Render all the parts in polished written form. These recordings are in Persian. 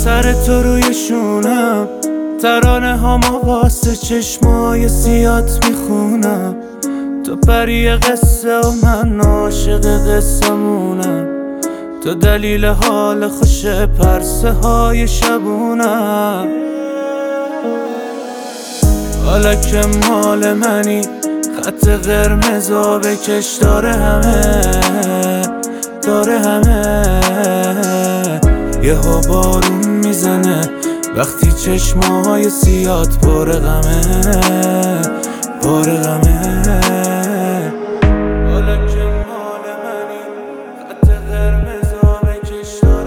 سر تو روی شونم، ترانه هامو واسه چشمای سیات میخونم. تو پری قصه و من عاشق قصه‌مونم، تو دلیل حال خوش پرسه های شبونم. حالا که مال منی، خط قرمزا بکش، داره همه یهو بارون میزنه وقتی چشمای سیات پر غمه. حالا که مال منی، خط قرمزا بکش،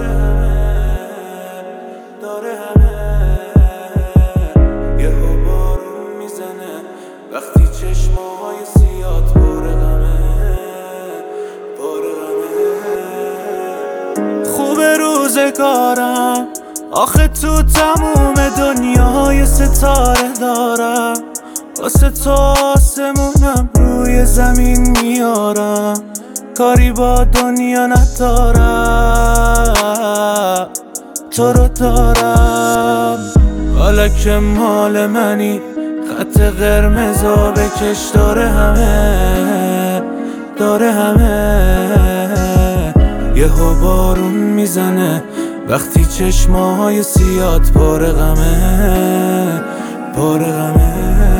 داره همه یهو بارون میزنه وقتی چشمای سیات پر غمه. خوب روزگارم آخه تو تموم دنیای ستاره دارم، واسه تو آسمونم روی زمین میارم، کاری با دنیا ندارم، تو رو دارم. حالا که مال منی، خط قرمزا بکش، داره همه یهو بارون میزنه وقتی چشمای سیات پر غمه.